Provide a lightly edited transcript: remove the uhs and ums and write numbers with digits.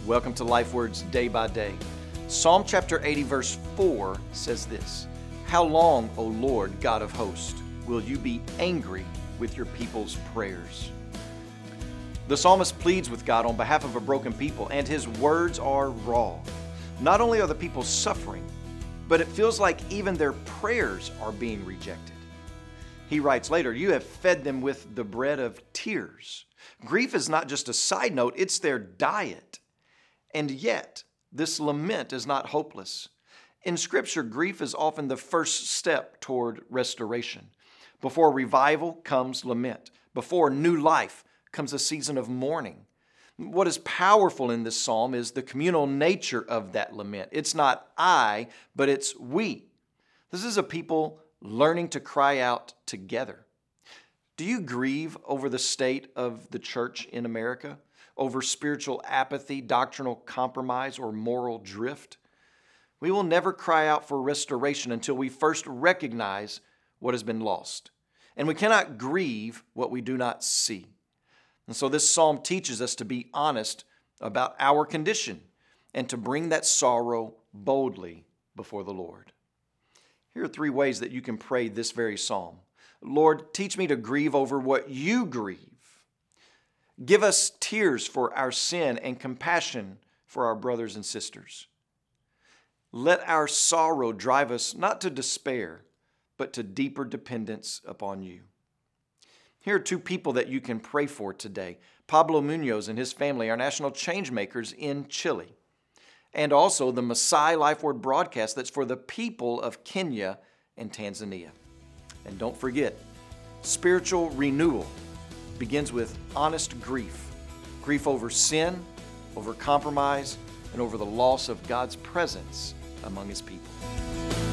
Welcome to Life Words Day by Day. Psalm chapter 80 verse 4 says this, "How long, O Lord God of hosts, will you be angry with your people's prayers?" The psalmist pleads with God on behalf of a broken people, and his words are raw. Not only are the people suffering, but it feels like even their prayers are being rejected. He writes later, "You have fed them with the bread of tears." Grief is not just a side note, it's their diet. And yet, this lament is not hopeless. In Scripture, grief is often the first step toward restoration. Before revival comes lament. Before new life comes a season of mourning. What is powerful in this psalm is the communal nature of that lament. It's not I, but it's we. This is a people learning to cry out together. Do you grieve over the state of the church in America? Over spiritual apathy, doctrinal compromise, or moral drift? We will never cry out for restoration until we first recognize what has been lost. And we cannot grieve what we do not see. And so this psalm teaches us to be honest about our condition and to bring that sorrow boldly before the Lord. Here are 3 ways that you can pray this very psalm. Lord, teach me to grieve over what you grieve. Give us tears for our sin and compassion for our brothers and sisters. Let our sorrow drive us not to despair, but to deeper dependence upon you. Here are 2 people that you can pray for today. Pablo Munoz and his family are national change makers in Chile. And also the Messiah Life Word broadcast that's for the people of Kenya and Tanzania. And don't forget, spiritual renewal begins with honest grief. Grief over sin, over compromise, and over the loss of God's presence among His people.